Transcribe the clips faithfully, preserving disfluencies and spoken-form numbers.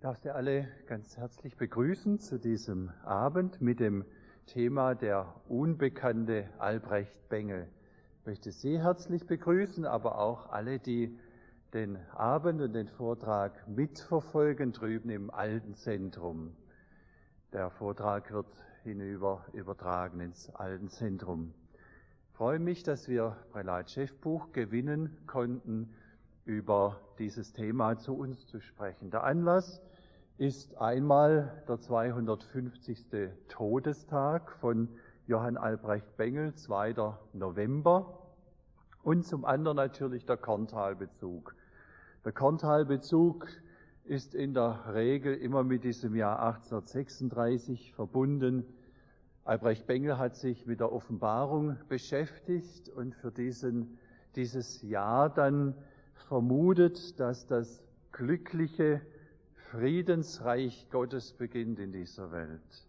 Ich darf Sie alle ganz herzlich begrüßen zu diesem Abend mit dem Thema der unbekannte Albrecht Bengel. Ich möchte Sie herzlich begrüßen, aber auch alle, die den Abend und den Vortrag mitverfolgen drüben im Alten Zentrum. Der Vortrag wird hinüber übertragen ins Alten Zentrum. Ich freue mich, dass wir Prälat Schäffbuch gewinnen konnten, über dieses Thema zu uns zu sprechen. Der Anlass ist einmal der zweihundertfünfzigste Todestag von Johann Albrecht Bengel, zweiter November, und zum anderen natürlich der Korntalbezug. Der Korntalbezug ist in der Regel immer mit diesem Jahr achtzehnhundertsechsunddreißig verbunden. Albrecht Bengel hat sich mit der Offenbarung beschäftigt und für diesen, dieses Jahr dann vermutet, dass das glückliche Friedensreich Gottes beginnt in dieser Welt.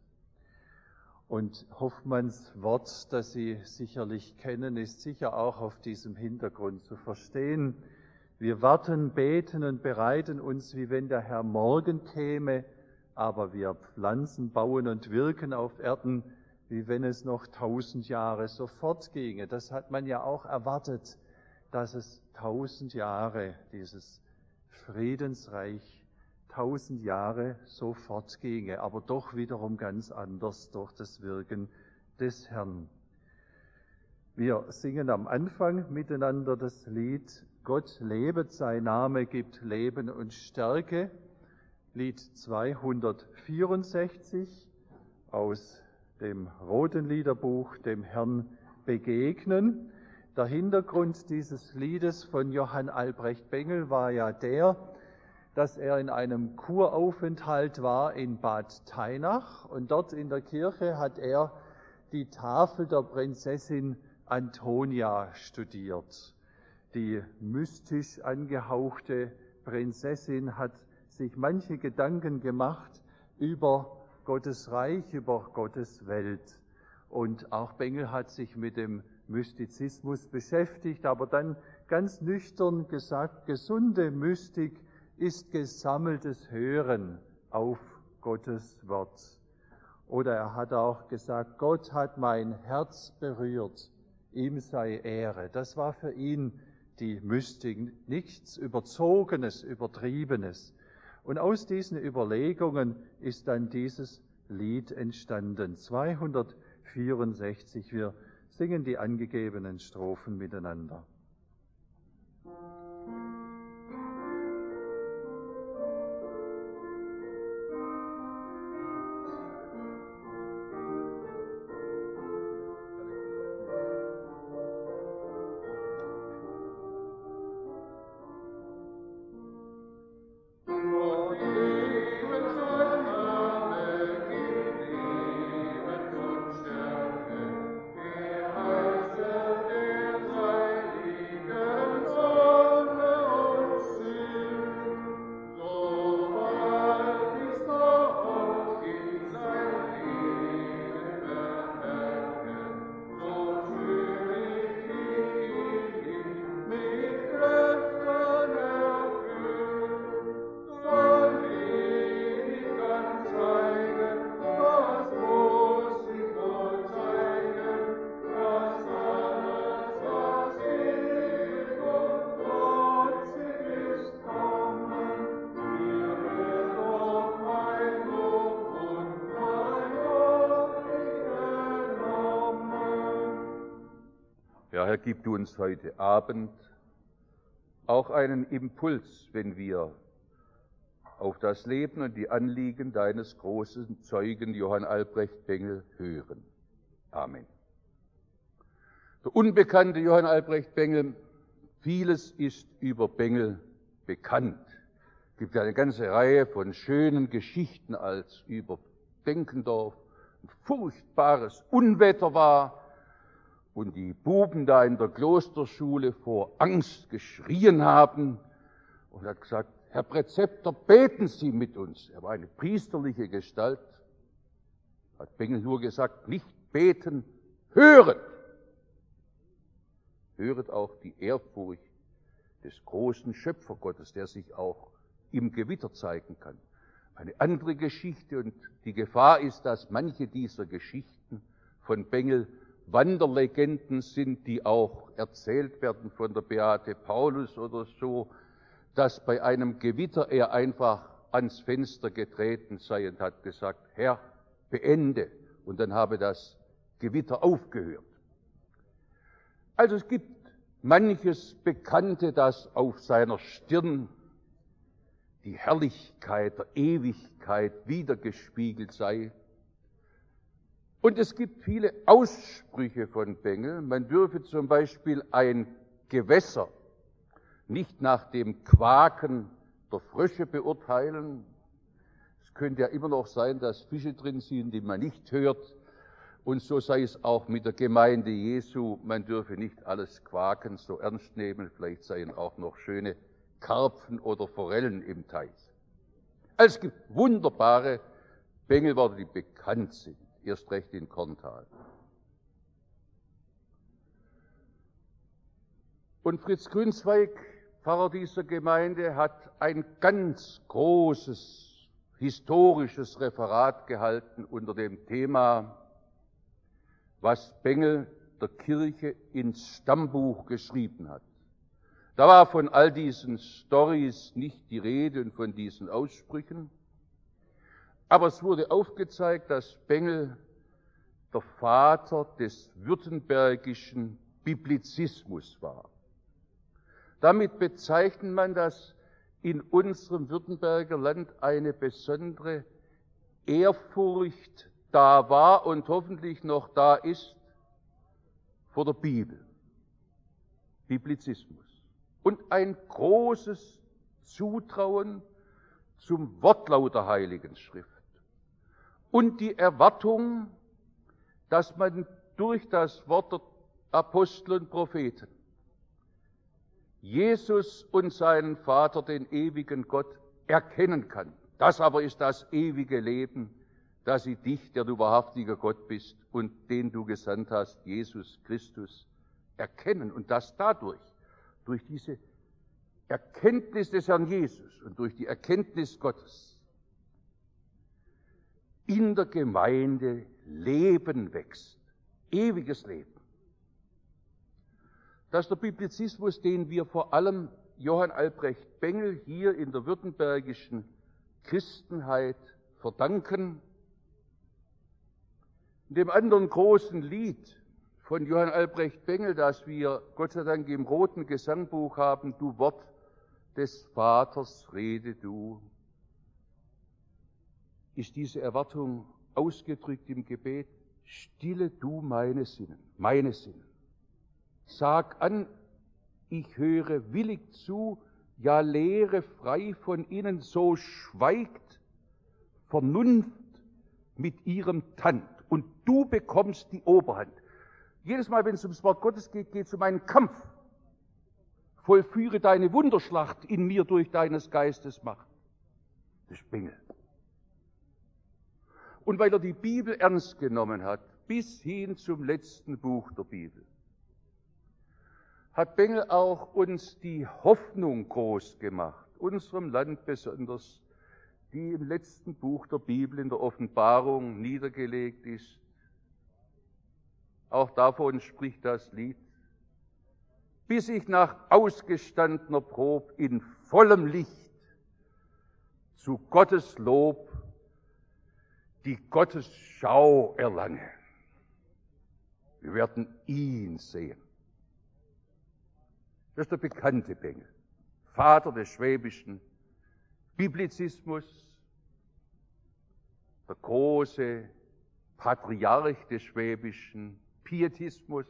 Und Hoffmanns Wort, das Sie sicherlich kennen, ist sicher auch auf diesem Hintergrund zu verstehen. Wir warten, beten und bereiten uns, wie wenn der Herr morgen käme, aber wir pflanzen, bauen und wirken auf Erden, wie wenn es noch tausend Jahre sofort ginge. Das hat man ja auch erwartet, dass es tausend Jahre, dieses Friedensreich, tausend Jahre sofort ginge, aber doch wiederum ganz anders durch das Wirken des Herrn. Wir singen am Anfang miteinander das Lied Gott lebet, sein Name gibt Leben und Stärke, Lied zweihundertvierundsechzig aus dem Roten Liederbuch, dem Herrn begegnen. Der Hintergrund dieses Liedes von Johann Albrecht Bengel war ja der, dass er in einem Kuraufenthalt war in Bad Tainach und dort in der Kirche hat er die Tafel der Prinzessin Antonia studiert. Die mystisch angehauchte Prinzessin hat sich manche Gedanken gemacht über Gottes Reich, über Gottes Welt. Und auch Bengel hat sich mit dem Mystizismus beschäftigt, aber dann ganz nüchtern gesagt, gesunde Mystik ist gesammeltes Hören auf Gottes Wort. Oder er hat auch gesagt, Gott hat mein Herz berührt, ihm sei Ehre. Das war für ihn die Mystik, nichts Überzogenes, Übertriebenes. Und aus diesen Überlegungen ist dann dieses Lied entstanden, zweihundertvierundsechzig. Wir singen die angegebenen Strophen miteinander. Ja, Herr, gib du uns heute Abend auch einen Impuls, wenn wir auf das Leben und die Anliegen deines großen Zeugen Johann Albrecht Bengel hören. Amen. Der unbekannte Johann Albrecht Bengel, vieles ist über Bengel bekannt. Es gibt eine ganze Reihe von schönen Geschichten, als über Denkendorf ein furchtbares Unwetter war und die Buben da in der Klosterschule vor Angst geschrien haben und hat gesagt, Herr Präzepter, beten Sie mit uns. Er war eine priesterliche Gestalt. Hat Bengel nur gesagt, nicht beten, hören. Höret auch die Ehrfurcht des großen Schöpfergottes, der sich auch im Gewitter zeigen kann. eine andere Geschichte, und die Gefahr ist, dass manche dieser Geschichten von Bengel Wanderlegenden sind, die auch erzählt werden von der Beate Paulus oder so, dass bei einem Gewitter er einfach ans Fenster getreten sei und hat gesagt, Herr, beende, und dann habe das Gewitter aufgehört. Also es gibt manches Bekannte, das auf seiner Stirn die Herrlichkeit der Ewigkeit wiedergespiegelt sei. Und es gibt viele Aussprüche von Bengel. Man dürfe zum Beispiel ein Gewässer nicht nach dem Quaken der Frösche beurteilen. Es könnte ja immer noch sein, dass Fische drin sind, die man nicht hört. Und so sei es auch mit der Gemeinde Jesu. Man dürfe nicht alles Quaken so ernst nehmen. Vielleicht seien auch noch schöne Karpfen oder Forellen im Teich. Also es gibt wunderbare Bengelworte, die bekannt sind, erst recht in Korntal. Und Fritz Grünzweig, Pfarrer dieser Gemeinde, hat ein ganz großes historisches Referat gehalten unter dem Thema, was Bengel der Kirche ins Stammbuch geschrieben hat. Da war von all diesen Storys nicht die Rede und von diesen Aussprüchen, aber es wurde aufgezeigt, dass Bengel der Vater des württembergischen Biblizismus war. Damit bezeichnet man, dass in unserem Württemberger Land eine besondere Ehrfurcht da war und hoffentlich noch da ist vor der Bibel, Biblizismus. Und ein großes Zutrauen zum Wortlaut der Heiligen Schrift. Und die Erwartung, dass man durch das Wort der Apostel und Propheten Jesus und seinen Vater, den ewigen Gott, erkennen kann. Das aber ist das ewige Leben, dass sie dich, der du wahrhaftiger Gott bist und den du gesandt hast, Jesus Christus, erkennen. Und das dadurch, durch diese Erkenntnis des Herrn Jesus und durch die Erkenntnis Gottes in der Gemeinde Leben wächst, ewiges Leben. Dass der Biblizismus, den wir vor allem Johann Albrecht Bengel hier in der württembergischen Christenheit verdanken, in dem anderen großen Lied von Johann Albrecht Bengel, das wir Gott sei Dank im Roten Gesangbuch haben, du Wort des Vaters, rede du, ist diese Erwartung ausgedrückt im Gebet, stille du meine Sinnen, meine Sinnen. Sag an, ich höre willig zu, ja lehre frei von ihnen, so schweigt Vernunft mit ihrem Tand und du bekommst die Oberhand. Jedes Mal, wenn es ums Wort Gottes geht, geht es um einen Kampf. Vollführe deine Wunderschlacht in mir durch deines Geistes Macht. Das ist Bengel. Und weil er die Bibel ernst genommen hat, bis hin zum letzten Buch der Bibel, hat Bengel auch uns die Hoffnung groß gemacht, unserem Land besonders, die im letzten Buch der Bibel in der Offenbarung niedergelegt ist. Auch davon spricht das Lied. Bis ich nach ausgestandener Prob in vollem Licht zu Gottes Lob die Gottesschau erlange. Wir werden ihn sehen. Das ist der bekannte Bengel, Vater des schwäbischen Biblizismus, der große Patriarch des schwäbischen Pietismus,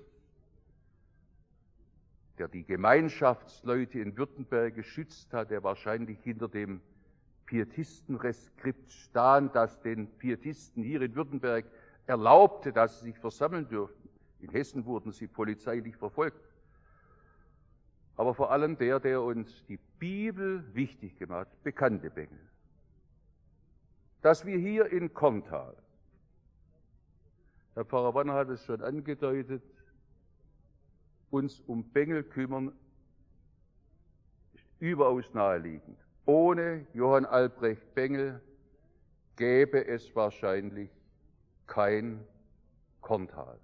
der die Gemeinschaftsleute in Württemberg geschützt hat, der wahrscheinlich hinter dem Pietistenreskript stand, das den Pietisten hier in Württemberg erlaubte, dass sie sich versammeln dürften. In Hessen wurden sie polizeilich verfolgt. Aber vor allem der, der uns die Bibel wichtig gemacht hat, bekannte Bengel. Dass wir hier in Korntal, Herr Pfarrer Wanner hat es schon angedeutet, uns um Bengel kümmern, ist überaus naheliegend. Ohne Johann Albrecht Bengel gäbe es wahrscheinlich kein Korntal.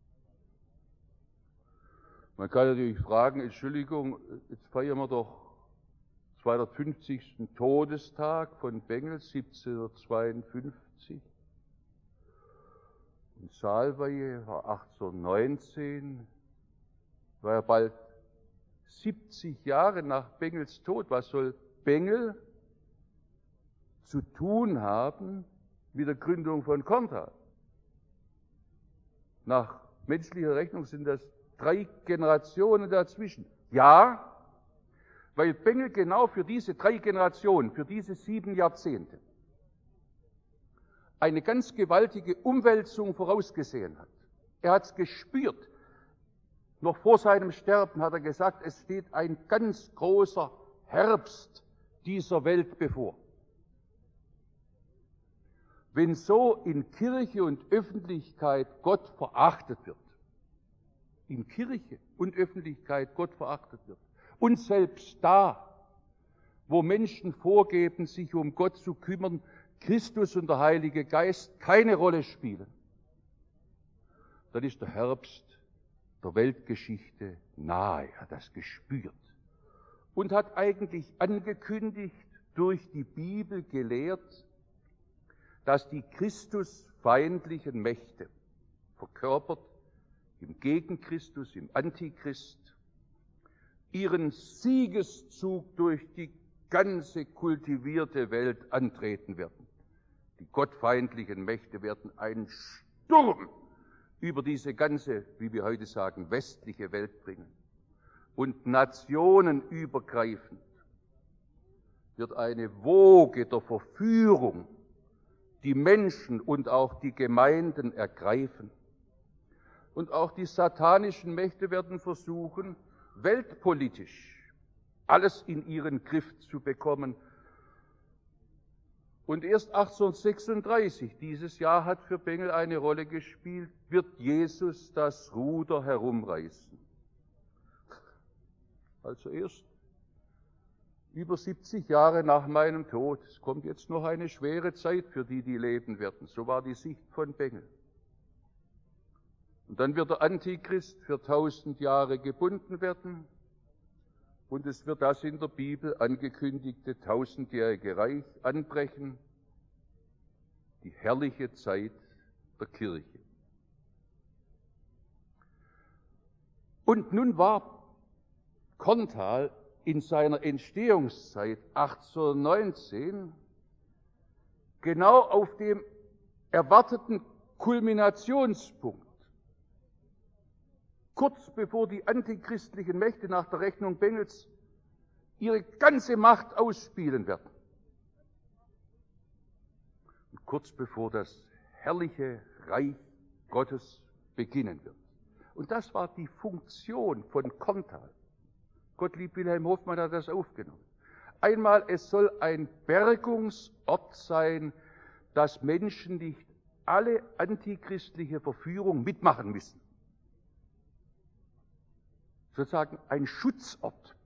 Man kann natürlich fragen, Entschuldigung, jetzt feiern wir doch zweihundertfünfzigsten Todestag von Bengel, siebzehnhundertzweiundfünfzig. Und Saalweihe war achtzehnhundertneunzehn, war ja bald siebzig Jahre nach Bengels Tod. Was soll Bengel zu tun haben mit der Gründung von Korntal? Nach menschlicher Rechnung sind das drei Generationen dazwischen. Ja, weil Bengel genau für diese drei Generationen, für diese sieben Jahrzehnte eine ganz gewaltige Umwälzung vorausgesehen hat. Er hat es gespürt. Noch vor seinem Sterben hat er gesagt, es steht ein ganz großer Herbst dieser Welt bevor. Wenn so in Kirche und Öffentlichkeit Gott verachtet wird, in Kirche und Öffentlichkeit Gott verachtet wird, und selbst da, wo Menschen vorgeben, sich um Gott zu kümmern, Christus und der Heilige Geist keine Rolle spielen, dann ist der Herbst der Weltgeschichte nahe, hat das gespürt und hat eigentlich angekündigt, durch die Bibel gelehrt, dass die christusfeindlichen Mächte, verkörpert im Gegenchristus, im Antichrist, ihren Siegeszug durch die ganze kultivierte Welt antreten werden. Die gottfeindlichen Mächte werden einen Sturm über diese ganze, wie wir heute sagen, westliche Welt bringen. Und nationenübergreifend wird eine Woge der Verführung die Menschen und auch die Gemeinden ergreifen. Und auch die satanischen Mächte werden versuchen, weltpolitisch alles in ihren Griff zu bekommen. Und erst achtzehnhundertsechsunddreißig, dieses Jahr hat für Bengel eine Rolle gespielt, wird Jesus das Ruder herumreißen. Also erst über siebzig Jahre nach meinem Tod. Es kommt jetzt noch eine schwere Zeit für die, die leben werden. So war die Sicht von Bengel. Und dann wird der Antichrist für tausend Jahre gebunden werden. Und es wird das in der Bibel angekündigte tausendjährige Reich anbrechen. Die herrliche Zeit der Kirche. Und nun war Korntal in seiner Entstehungszeit achtzehnhundertneunzehn genau auf dem erwarteten Kulminationspunkt. Kurz bevor die antichristlichen Mächte nach der Rechnung Bengels ihre ganze Macht ausspielen werden. Und kurz bevor das herrliche Reich Gottes beginnen wird. Und das war die Funktion von Korntal. Gottlieb Wilhelm Hoffmann hat das aufgenommen. Einmal, es soll ein Bergungsort sein, dass Menschen nicht alle antichristliche Verführung mitmachen müssen. Sozusagen ein Schutzort.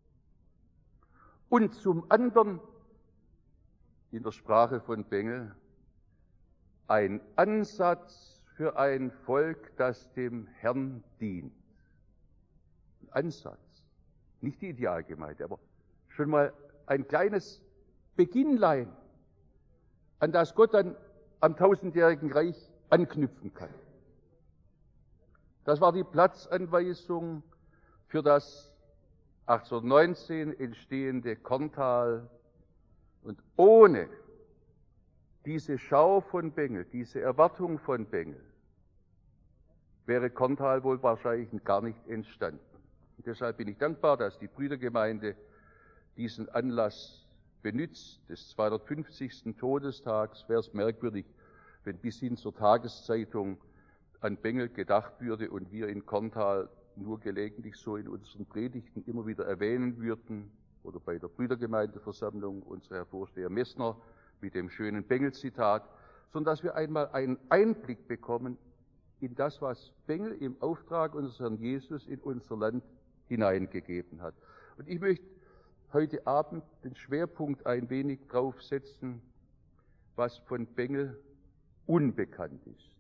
Und zum anderen, in der Sprache von Bengel, ein Ansatz für ein Volk, das dem Herrn dient. Ein Ansatz. Nicht die Idealgemeinde, aber schon mal ein kleines Beginnlein, an das Gott dann am tausendjährigen Reich anknüpfen kann. Das war die Platzanweisung für das achtzehnhundertneunzehn entstehende Korntal. Und ohne diese Schau von Bengel, diese Erwartung von Bengel, wäre Korntal wohl wahrscheinlich gar nicht entstanden. Und deshalb bin ich dankbar, dass die Brüdergemeinde diesen Anlass benutzt, des zweihundertfünfzigsten Todestags. Wäre es merkwürdig, wenn bis hin zur Tageszeitung an Bengel gedacht würde und wir in Korntal nur gelegentlich so in unseren Predigten immer wieder erwähnen würden, oder bei der Brüdergemeindeversammlung unser Herr Vorsteher Messner mit dem schönen Bengel-Zitat, sondern dass wir einmal einen Einblick bekommen in das, was Bengel im Auftrag unseres Herrn Jesus in unser Land hineingegeben hat. Und ich möchte heute Abend den Schwerpunkt ein wenig drauf setzen, was von Bengel unbekannt ist.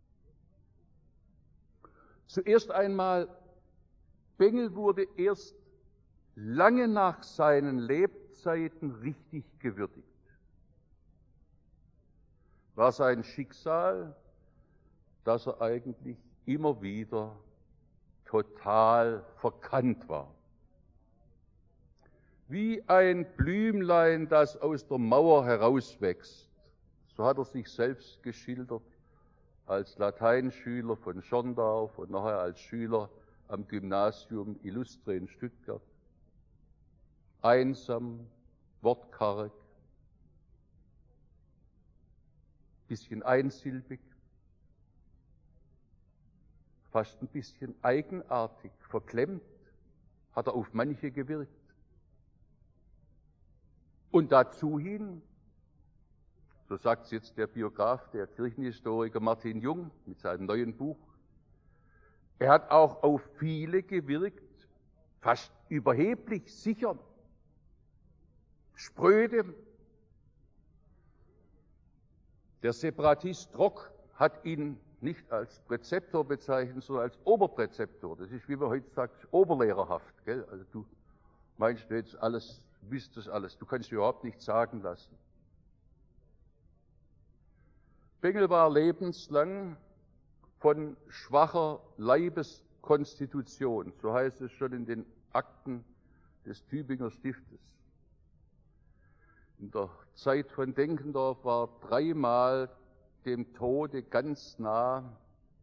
Zuerst einmal, Bengel wurde erst lange nach seinen Lebzeiten richtig gewürdigt. War sein Schicksal, dass er eigentlich immer wieder total verkannt war. Wie ein Blümlein, das aus der Mauer herauswächst, so hat er sich selbst geschildert als Lateinschüler von Schorndorf und nachher als Schüler am Gymnasium Illustre in Stuttgart. Einsam, wortkarg, bisschen einsilbig, fast ein bisschen eigenartig, verklemmt, hat er auf manche gewirkt. Und dazu hin, so sagt es jetzt der Biograf, der Kirchenhistoriker Martin Jung mit seinem neuen Buch, er hat auch auf viele gewirkt, fast überheblich, sicher, spröde. Der Separatist Rock hat ihn nicht als Präzeptor bezeichnet, sondern als Oberpräzeptor. Das ist, wie man heute sagt, oberlehrerhaft. Gell? Also du meinst du jetzt alles, wüsstest alles, du kannst dir überhaupt nichts sagen lassen. Bengel war lebenslang von schwacher Leibeskonstitution, so heißt es schon in den Akten des Tübinger Stiftes. In der Zeit von Denkendorf war dreimal dem Tode ganz nah.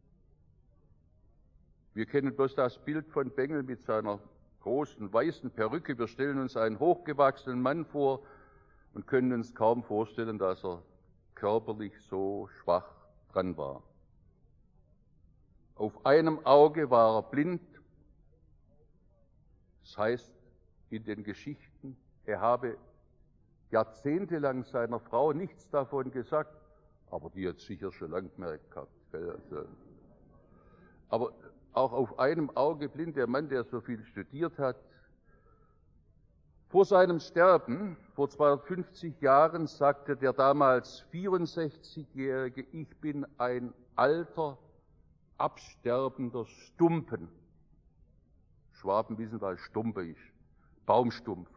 Wir kennen bloß das Bild von Bengel mit seiner großen weißen Perücke. Wir stellen uns einen hochgewachsenen Mann vor und können uns kaum vorstellen, dass er körperlich so schwach dran war. Auf einem Auge war er blind. Das heißt in den Geschichten, er habe jahrzehntelang seiner Frau nichts davon gesagt, aber die hat sicher schon lang gemerkt gehabt. Also, aber auch auf einem Auge blind, der Mann, der so viel studiert hat. Vor seinem Sterben, vor zweihundertfünfzig Jahren, sagte der damals vierundsechzigjährige, ich bin ein alter, absterbender Stumpen. Schwaben wissen, was Stumpe ist. Baumstumpf.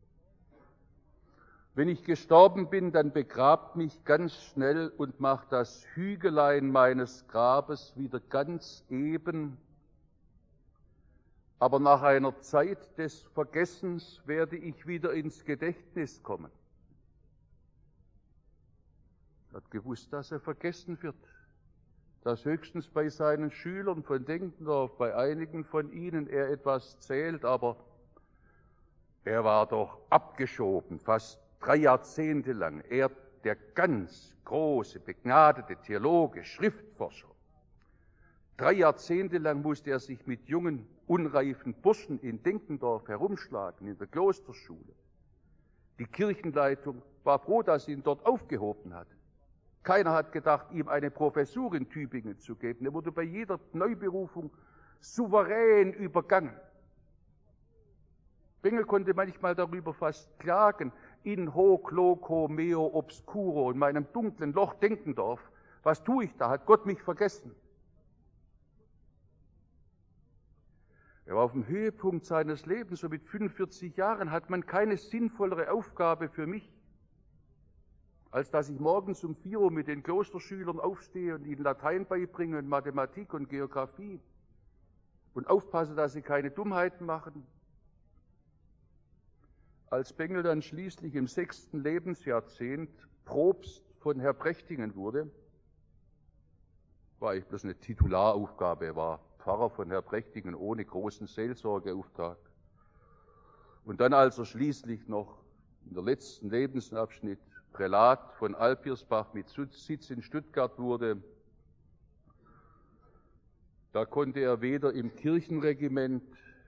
Wenn ich gestorben bin, dann begrabt mich ganz schnell und macht das Hügelein meines Grabes wieder ganz eben. Aber nach einer Zeit des Vergessens werde ich wieder ins Gedächtnis kommen. Er hat gewusst, dass er vergessen wird. Dass höchstens bei seinen Schülern von Denkendorf, bei einigen von ihnen er etwas zählt, aber er war doch abgeschoben, fast drei Jahrzehnte lang, er, der ganz große, begnadete Theologe, Schriftforscher. Drei Jahrzehnte lang musste er sich mit jungen, unreifen Burschen in Denkendorf herumschlagen, in der Klosterschule. Die Kirchenleitung war froh, dass sie ihn dort aufgehoben hat. Keiner hat gedacht, ihm eine Professur in Tübingen zu geben. Er wurde bei jeder Neuberufung souverän übergangen. Bengel konnte manchmal darüber fast klagen, in hoc loco meo obscuro, in meinem dunklen Loch Denkendorf, was tue ich da, hat Gott mich vergessen? Er war auf dem Höhepunkt seines Lebens, so mit fünfundvierzig Jahren hat man keine sinnvollere Aufgabe für mich, als dass ich morgens um vier Uhr mit den Klosterschülern aufstehe und ihnen Latein beibringe und Mathematik und Geografie und aufpasse, dass sie keine Dummheiten machen. Als Bengel dann schließlich im sechsten Lebensjahrzehnt Propst von Herbrechtingen wurde, war ich bloß eine Titularaufgabe, er war Pfarrer von Herbrechtingen ohne großen Seelsorgeauftrag. Und dann, als er schließlich noch in der letzten Lebensabschnitt Prälat von Alpirsbach mit Sitz in Stuttgart wurde, da konnte er weder im Kirchenregiment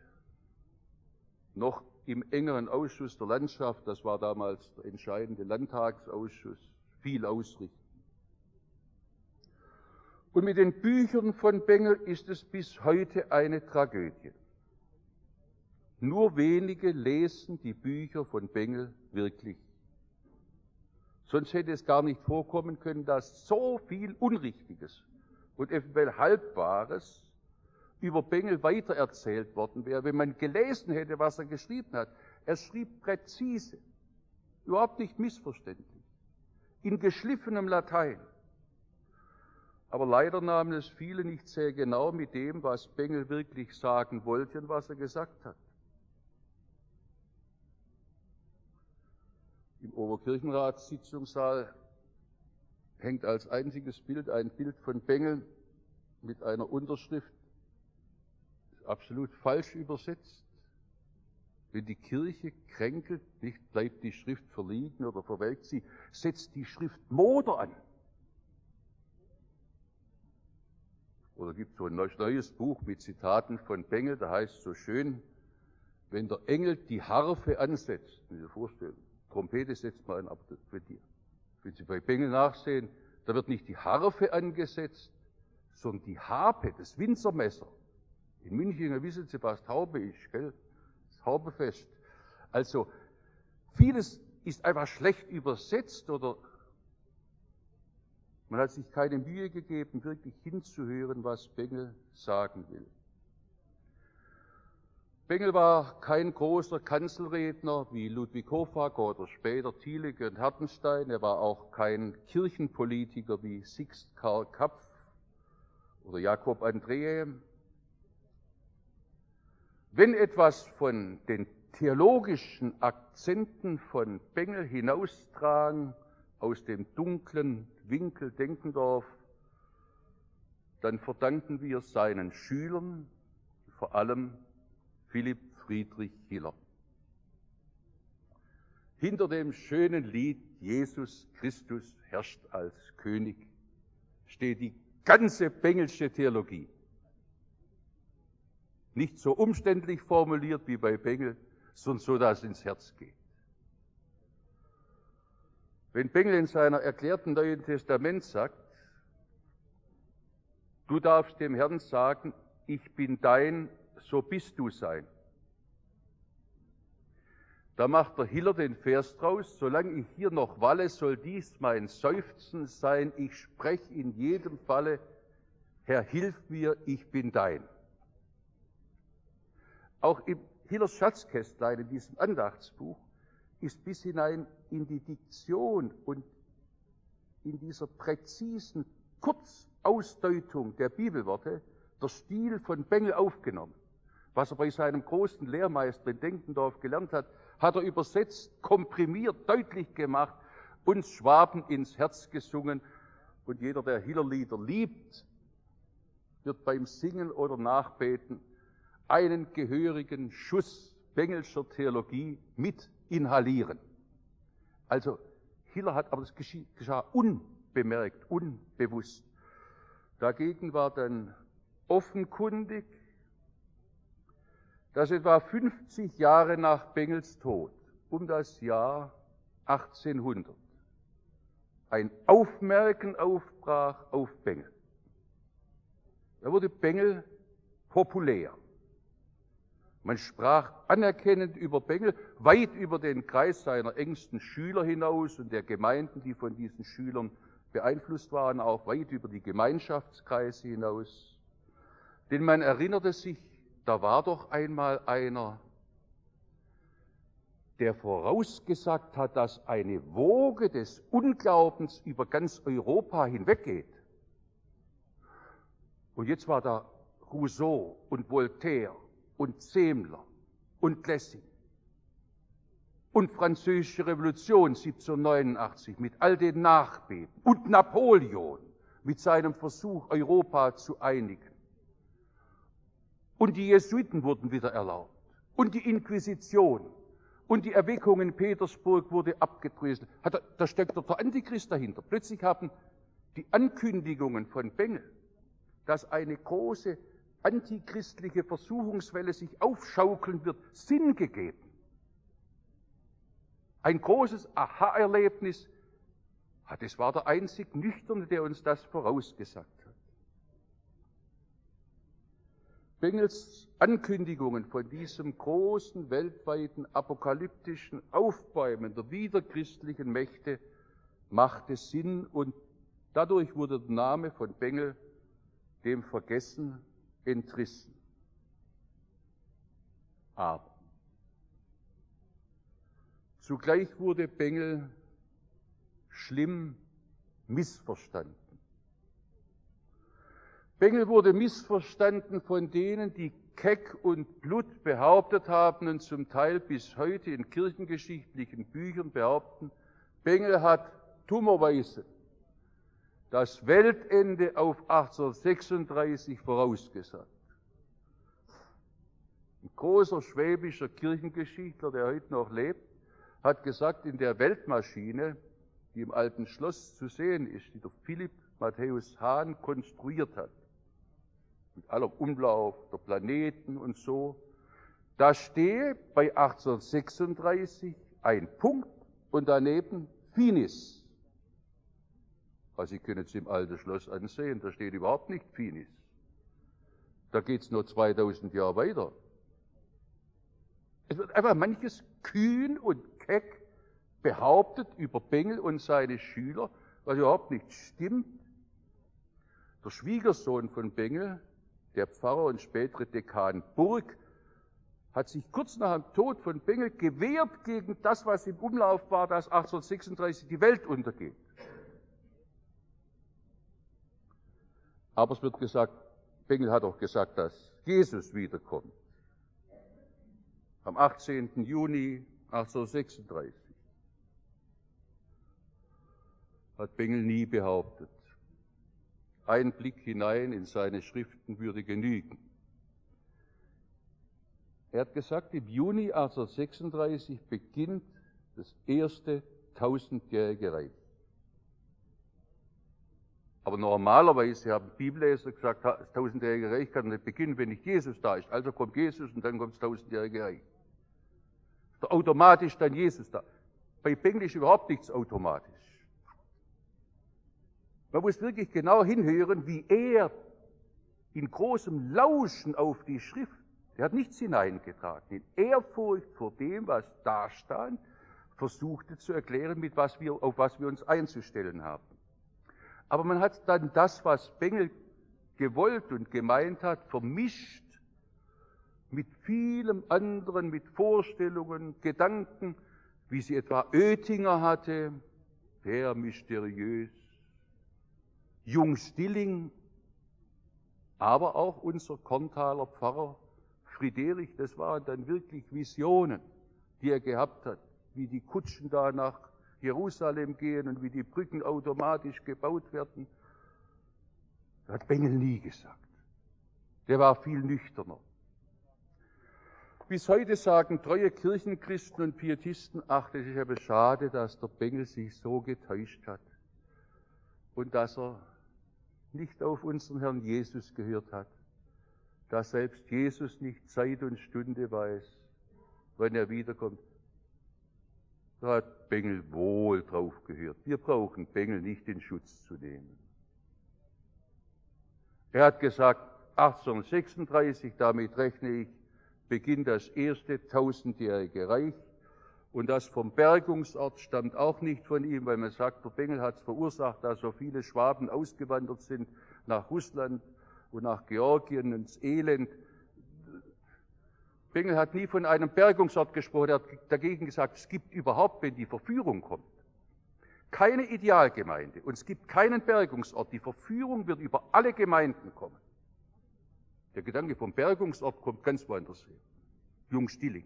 noch im engeren Ausschuss der Landschaft, das war damals der entscheidende Landtagsausschuss, viel ausrichten. Und mit den Büchern von Bengel ist es bis heute eine Tragödie. Nur wenige lesen die Bücher von Bengel wirklich. Sonst hätte es gar nicht vorkommen können, dass so viel Unrichtiges und eventuell Halbwahres über Bengel weitererzählt worden wäre, wenn man gelesen hätte, was er geschrieben hat. Er schrieb präzise, überhaupt nicht missverständlich, in geschliffenem Latein. Aber leider nahmen es viele nicht sehr genau mit dem, was Bengel wirklich sagen wollte und was er gesagt hat. Im Oberkirchenratssitzungssaal hängt als einziges Bild ein Bild von Bengel mit einer Unterschrift, absolut falsch übersetzt. Wenn die Kirche kränkelt, nicht bleibt die Schrift verliehen oder verwelkt sie, setzt die Schrift Moder an. Oder gibt so ein neues Buch mit Zitaten von Bengel, da heißt es so schön, wenn der Engel die Harfe ansetzt, müssen Sie sich vorstellen, Trompete setzt man an, aber das für dir. Wenn Sie bei Bengel nachsehen, da wird nicht die Harfe angesetzt, sondern die Harpe, das Winzermesser. In München, wissen Sie, was Haube ist, gell? Das Haubefest. Also, vieles ist einfach schlecht übersetzt oder man hat sich keine Mühe gegeben, wirklich hinzuhören, was Bengel sagen will. Bengel war kein großer Kanzelredner wie Ludwig Hofacker oder später Thielicke und Hertenstein. Er war auch kein Kirchenpolitiker wie Sixt Karl Kapf oder Jakob Andreae. Wenn etwas von den theologischen Akzenten von Bengel hinaustragen, aus dem dunklen Winkel Denkendorf, dann verdanken wir seinen Schülern, vor allem Philipp Friedrich Hiller. Hinter dem schönen Lied Jesus Christus herrscht als König steht die ganze Bengelsche Theologie. Nicht so umständlich formuliert wie bei Bengel, sondern so, dass es ins Herz geht. Wenn Bengel in seiner erklärten Neuen Testament sagt, du darfst dem Herrn sagen, ich bin dein, so bist du sein. Da macht der Hiller den Vers draus, solange ich hier noch walle, soll dies mein Seufzen sein, ich spreche in jedem Falle, Herr, hilf mir, ich bin dein. Auch im Hillers Schatzkästlein, in diesem Andachtsbuch, ist bis hinein in die Diktion und in dieser präzisen Kurzausdeutung der Bibelworte der Stil von Bengel aufgenommen. Was er bei seinem großen Lehrmeister in Denkendorf gelernt hat, hat er übersetzt, komprimiert, deutlich gemacht, uns Schwaben ins Herz gesungen. Und jeder, der Hillerlieder liebt, wird beim Singen oder Nachbeten einen gehörigen Schuss Bengelscher Theologie mit inhalieren. Also Hiller hat, aber das geschah unbemerkt, unbewusst. Dagegen war dann offenkundig, dass etwa fünfzig Jahre nach Bengels Tod, um das Jahr achtzehnhundert, ein Aufmerken aufbrach auf Bengel. Da wurde Bengel populär. Man sprach anerkennend über Bengel, weit über den Kreis seiner engsten Schüler hinaus und der Gemeinden, die von diesen Schülern beeinflusst waren, auch weit über die Gemeinschaftskreise hinaus. Denn man erinnerte sich, da war doch einmal einer, der vorausgesagt hat, dass eine Woge des Unglaubens über ganz Europa hinweggeht. Und jetzt war da Rousseau und Voltaire und Semler und Lessing und Französische Revolution siebzehnhundertneunundachtzig mit all den Nachbeben und Napoleon mit seinem Versuch, Europa zu einigen. Und die Jesuiten wurden wieder erlaubt und die Inquisition und die Erweckung in Petersburg wurde abgedröselt. Da steckt doch der Antichrist dahinter. Plötzlich haben die Ankündigungen von Bengel, dass eine große antichristliche Versuchungswelle sich aufschaukeln wird, Sinn gegeben. Ein großes Aha-Erlebnis, das war der einzig Nüchterne, der uns das vorausgesagt hat. Bengels Ankündigungen von diesem großen, weltweiten, apokalyptischen Aufbäumen der wiederchristlichen Mächte machte Sinn und dadurch wurde der Name von Bengel dem Vergessen entrissen. Aber zugleich wurde Bengel schlimm missverstanden. Bengel wurde missverstanden von denen, die keck und blut behauptet haben und zum Teil bis heute in kirchengeschichtlichen Büchern behaupten, Bengel hat dummerweise das Weltende auf achtzehnhundertsechsunddreißig vorausgesagt. Ein großer schwäbischer Kirchengeschichtler, der heute noch lebt, hat gesagt, in der Weltmaschine, die im Alten Schloss zu sehen ist, die der Philipp Matthäus Hahn konstruiert hat, mit aller Umlauf der Planeten und so, da stehe bei achtzehnhundertsechsunddreißig ein Punkt und daneben Finis. Also Sie können es im Alten Schloss ansehen, da steht überhaupt nicht Finis. Da geht es nur zweitausend Jahre weiter. Es wird einfach manches kühn und keck behauptet über Bengel und seine Schüler, was überhaupt nicht stimmt. Der Schwiegersohn von Bengel, der Pfarrer und spätere Dekan Burg, hat sich kurz nach dem Tod von Bengel gewehrt gegen das, was im Umlauf war, dass achtzehnhundertsechsunddreißig die Welt untergeht. Aber es wird gesagt, Bengel hat auch gesagt, dass Jesus wiederkommt. Am achtzehnten Juni achtzehnhundertsechsunddreißig. Hat Bengel nie behauptet. Ein Blick hinein in seine Schriften würde genügen. Er hat gesagt, im Juni achtzehnhundertsechsunddreißig beginnt das erste tausendjährige Reich. Aber normalerweise haben Bibelleser gesagt, das tausendjährige Reich kann nicht beginnen, wenn nicht Jesus da ist. Also kommt Jesus und dann kommt das tausendjährige Reich. Ist automatisch dann Jesus da. Bei Bengel ist überhaupt nichts automatisch. Man muss wirklich genau hinhören, wie er in großem Lauschen auf die Schrift, er hat nichts hineingetragen, in Ehrfurcht vor dem, was da stand, versuchte zu erklären, mit was wir, auf was wir uns einzustellen haben. Aber man hat dann das, was Bengel gewollt und gemeint hat, vermischt mit vielem anderen, mit Vorstellungen, Gedanken, wie sie etwa Oettinger hatte, sehr mysteriös, Jung Stilling, aber auch unser Korntaler Pfarrer Friedrich, das waren dann wirklich Visionen, die er gehabt hat, wie die Kutschen da nach Jerusalem gehen und wie die Brücken automatisch gebaut werden. Das hat Bengel nie gesagt. Der war viel nüchterner. Bis heute sagen treue Kirchenchristen und Pietisten, ach, das ist aber schade, dass der Bengel sich so getäuscht hat und dass er nicht auf unseren Herrn Jesus gehört hat, dass selbst Jesus nicht Zeit und Stunde weiß, wann er wiederkommt. Da hat Bengel wohl drauf gehört. Wir brauchen Bengel nicht in Schutz zu nehmen. Er hat gesagt, achtzehnhundertsechsunddreißig, damit rechne ich, beginnt das erste tausendjährige Reich. Und das vom Bergungsort stammt auch nicht von ihm, weil man sagt, der Bengel hat es verursacht, dass so viele Schwaben ausgewandert sind nach Russland und nach Georgien ins Elend. Bengel hat nie von einem Bergungsort gesprochen, er hat dagegen gesagt, es gibt überhaupt, wenn die Verführung kommt, keine Idealgemeinde und es gibt keinen Bergungsort. Die Verführung wird über alle Gemeinden kommen. Der Gedanke vom Bergungsort kommt ganz woanders her. Jung Stilling.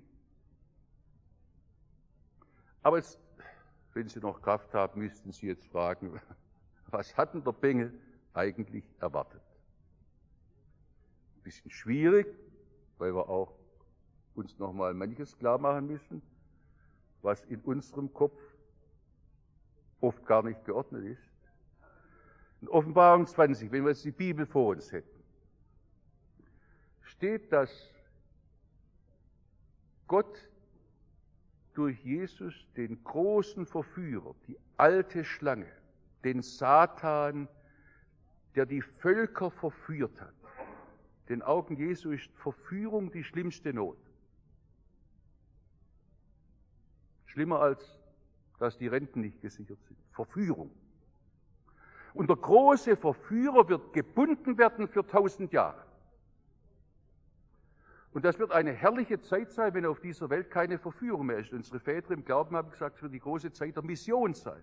Aber jetzt, wenn Sie noch Kraft haben, müssten Sie jetzt fragen, was hat denn der Bengel eigentlich erwartet? Ein bisschen schwierig, weil wir auch uns nochmal manches klar machen müssen, was in unserem Kopf oft gar nicht geordnet ist. In Offenbarung zwanzig, wenn wir jetzt die Bibel vor uns hätten, steht, dass Gott durch Jesus den großen Verführer, die alte Schlange, den Satan, der die Völker verführt hat. Den Augen Jesu ist Verführung die schlimmste Not. Schlimmer als, dass die Renten nicht gesichert sind. Verführung. Und der große Verführer wird gebunden werden für tausend Jahre. Und das wird eine herrliche Zeit sein, wenn auf dieser Welt keine Verführung mehr ist. Unsere Väter im Glauben haben gesagt, es wird die große Zeit der Mission sein.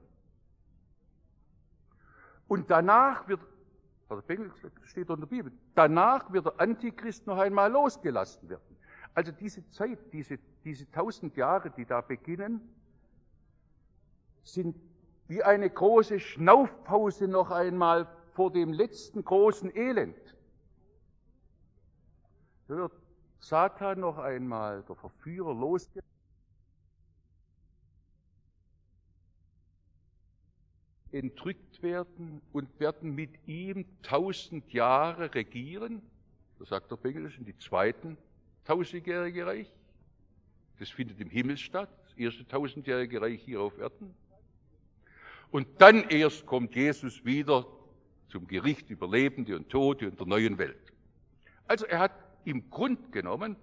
Und danach wird, also steht in der Bibel, danach wird der Antichrist noch einmal losgelassen werden. Also diese Zeit, diese, diese tausend Jahre, die da beginnen, sind wie eine große Schnaufpause noch einmal vor dem letzten großen Elend. Da wird Satan noch einmal, der Verführer, losgelassen. Entrückt werden und werden mit ihm tausend Jahre regieren. Das sagt der Bengel, das sind die zweiten tausendjährige Reich. Das findet im Himmel statt, das erste tausendjährige Reich hier auf Erden. Und dann erst kommt Jesus wieder zum Gericht über Lebende und Tote und der neuen Welt. Also er hat im Grunde genommen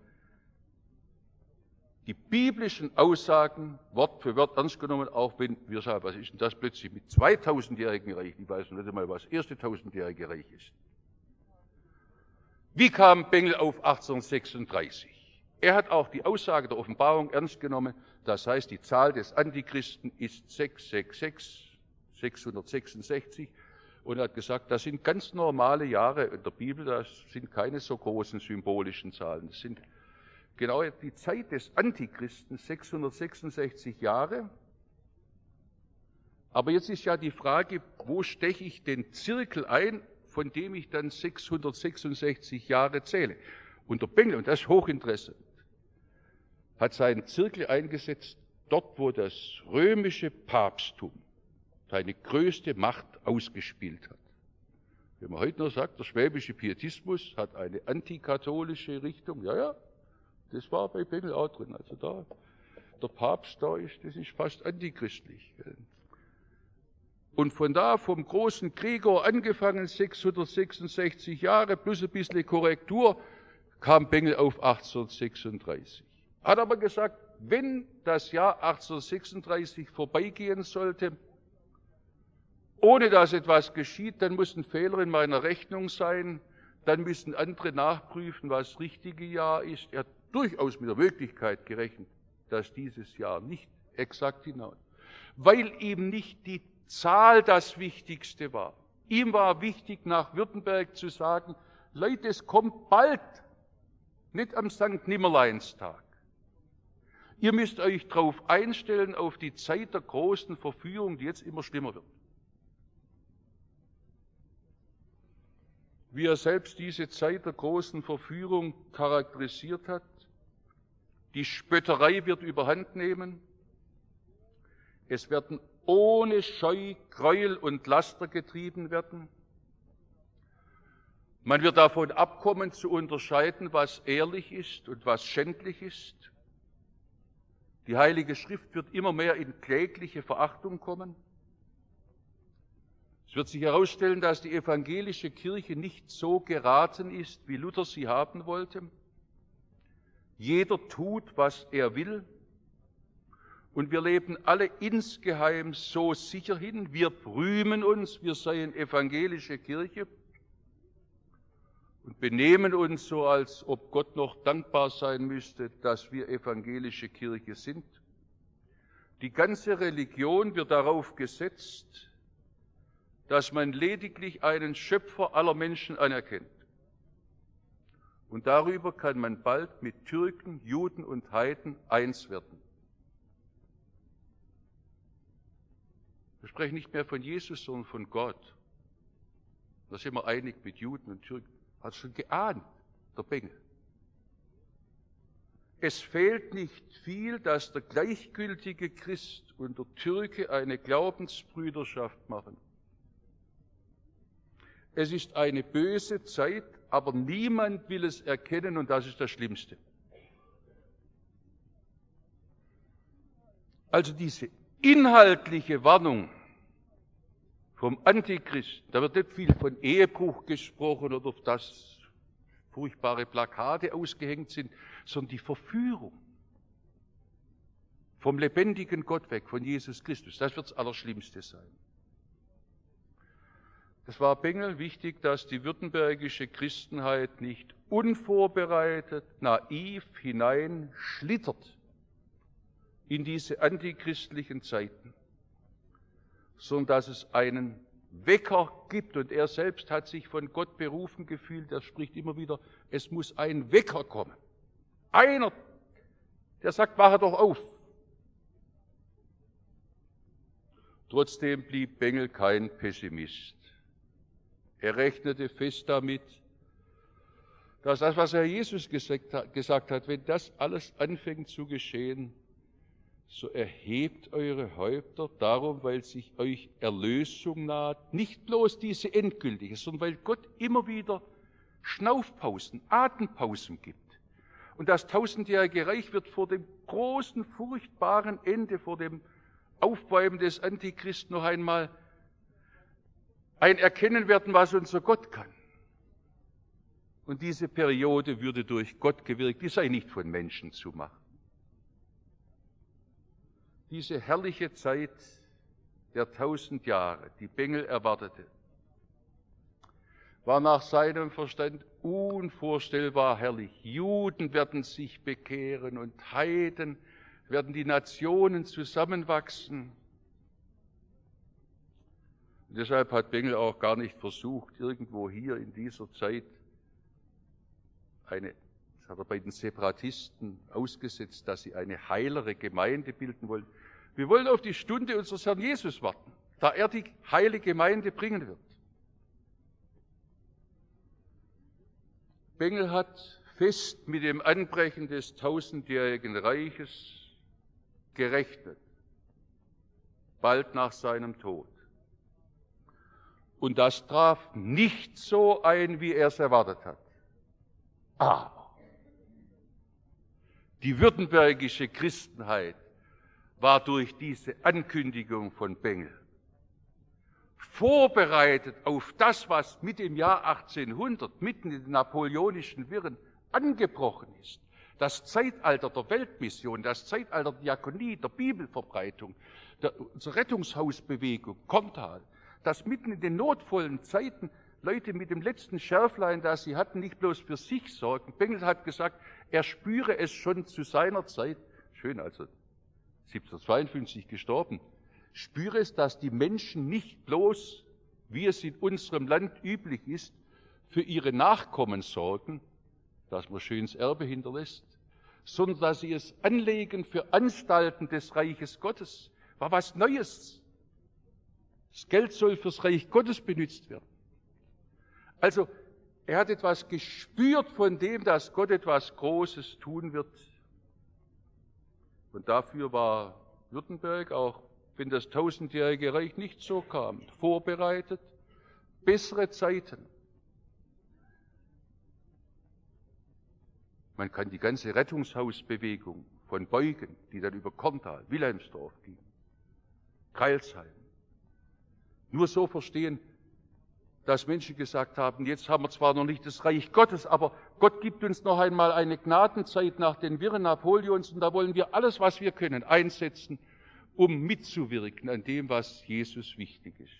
die biblischen Aussagen Wort für Wort ernst genommen, auch wenn wir sagen, was ist denn das plötzlich mit zweitausendjährigen Reich? Ich weiß noch nicht einmal, was das erste tausendjährige Reich ist. Wie kam Bengel auf achtzehnhundertsechsunddreißig? Er hat auch die Aussage der Offenbarung ernst genommen, das heißt, die Zahl des Antichristen ist sechshundertsechsundsechzig, sechshundertsechsundsechzig, und er hat gesagt, das sind ganz normale Jahre in der Bibel, das sind keine so großen symbolischen Zahlen, das sind genau die Zeit des Antichristen, sechshundertsechsundsechzig Jahre. Aber jetzt ist ja die Frage, wo steche ich den Zirkel ein, von dem ich dann sechshundertsechsundsechzig Jahre zähle. Und der Bengel, und das ist hochinteressant, hat seinen Zirkel eingesetzt, dort wo das römische Papsttum seine größte Macht ausgespielt hat. Wenn man heute noch sagt, der schwäbische Pietismus hat eine antikatholische Richtung, ja, ja, das war bei Bengel auch drin. Also da, der Papst da ist, das ist fast antichristlich. Und von da, vom großen Gregor angefangen, sechshundertsechsundsechzig Jahre, plus ein bisschen Korrektur, kam Bengel auf achtzehnhundertsechsunddreißig. Hat aber gesagt, wenn das Jahr achtzehnhundertsechsunddreißig vorbeigehen sollte, ohne dass etwas geschieht, dann muss ein Fehler in meiner Rechnung sein, dann müssen andere nachprüfen, was das richtige Jahr ist. Er hat durchaus mit der Möglichkeit gerechnet, dass dieses Jahr nicht exakt hinaus, weil ihm nicht die Zahl das Wichtigste war. Ihm war wichtig, nach Württemberg zu sagen, Leute, es kommt bald, nicht am Sankt Nimmerleinstag. Ihr müsst euch darauf einstellen, auf die Zeit der großen Verführung, die jetzt immer schlimmer wird. Wie er selbst diese Zeit der großen Verführung charakterisiert hat, die Spötterei wird überhand nehmen, es werden ohne Scheu Gräuel und Laster getrieben werden, man wird davon abkommen zu unterscheiden, was ehrlich ist und was schändlich ist. Die Heilige Schrift wird immer mehr in klägliche Verachtung kommen. Es wird sich herausstellen, dass die evangelische Kirche nicht so geraten ist, wie Luther sie haben wollte. Jeder tut, was er will. Und wir leben alle insgeheim so sicher hin. Wir rühmen uns, wir seien evangelische Kirche und benehmen uns so, als ob Gott noch dankbar sein müsste, dass wir evangelische Kirche sind. Die ganze Religion wird darauf gesetzt, dass man lediglich einen Schöpfer aller Menschen anerkennt. Und darüber kann man bald mit Türken, Juden und Heiden eins werden. Wir sprechen nicht mehr von Jesus, sondern von Gott. Da sind wir einig mit Juden und Türken. Hat schon geahnt, der Bengel. Es fehlt nicht viel, dass der gleichgültige Christ und der Türke eine Glaubensbrüderschaft machen. Es ist eine böse Zeit, aber niemand will es erkennen und das ist das Schlimmste. Also diese inhaltliche Warnung vom Antichrist, da wird nicht viel von Ehebruch gesprochen oder dass furchtbare Plakate ausgehängt sind, sondern die Verführung. vom lebendigen Gott weg, von Jesus Christus. Das wird das Allerschlimmste sein. Es war Bengel wichtig, dass die württembergische Christenheit nicht unvorbereitet, naiv hineinschlittert in diese antichristlichen Zeiten, sondern dass es einen Wecker gibt. Und er selbst hat sich von Gott berufen gefühlt. Er spricht immer wieder, es muss ein Wecker kommen. Einer, der sagt, wache doch auf. Trotzdem blieb Bengel kein Pessimist. Er rechnete fest damit, dass das, was Herr Jesus gesagt hat, wenn das alles anfängt zu geschehen, so erhebt eure Häupter darum, weil sich euch Erlösung naht, nicht bloß diese endgültige, sondern weil Gott immer wieder Schnaufpausen, Atempausen gibt. Und das tausendjährige Reich wird vor dem großen, furchtbaren Ende, vor dem Aufbäumen des Antichristen noch einmal ein Erkennen werden, was unser Gott kann. Und diese Periode würde durch Gott gewirkt, die sei nicht von Menschen zu machen. Diese herrliche Zeit der tausend Jahre, die Bengel erwartete, war nach seinem Verstand unvorstellbar herrlich. Juden werden sich bekehren und Heiden werden die Nationen zusammenwachsen. Und deshalb hat Bengel auch gar nicht versucht, irgendwo hier in dieser Zeit eine, das hat er bei den Separatisten ausgesetzt, dass sie eine heilere Gemeinde bilden wollen. Wir wollen auf die Stunde unseres Herrn Jesus warten, da er die heile Gemeinde bringen wird. Bengel hat fest mit dem Anbrechen des tausendjährigen Reiches gerechnet, bald nach seinem Tod. Und das traf nicht so ein, wie er es erwartet hat. Aber die württembergische Christenheit war durch diese Ankündigung von Bengel vorbereitet auf das, was mit dem Jahr achtzehnhundert, mitten in den napoleonischen Wirren, angebrochen ist. Das Zeitalter der Weltmission, das Zeitalter der Diakonie, der Bibelverbreitung, der, der Rettungshausbewegung, Korntal, dass mitten in den notvollen Zeiten Leute mit dem letzten Schärflein, das sie hatten, nicht bloß für sich sorgen. Bengel hat gesagt, er spüre es schon zu seiner Zeit, schön, also siebzehnhundertzweiundfünfzig gestorben, spüre es, dass die Menschen nicht bloß, wie es in unserem Land üblich ist, für ihre Nachkommen sorgen, dass man schönes Erbe hinterlässt, sondern dass sie es anlegen für Anstalten des Reiches Gottes. War was Neues. Das Geld soll fürs Reich Gottes benutzt werden. Also, er hat etwas gespürt von dem, dass Gott etwas Großes tun wird. Und dafür war Württemberg, auch wenn das tausendjährige Reich nicht so kam, vorbereitet, bessere Zeiten. Man kann die ganze Rettungshausbewegung von Beugen, die dann über Korntal, Wilhelmsdorf ging, Kreilsheim, nur so verstehen, dass Menschen gesagt haben, jetzt haben wir zwar noch nicht das Reich Gottes, aber Gott gibt uns noch einmal eine Gnadenzeit nach den Wirren Napoleons und da wollen wir alles, was wir können, einsetzen, um mitzuwirken an dem, was Jesus wichtig ist.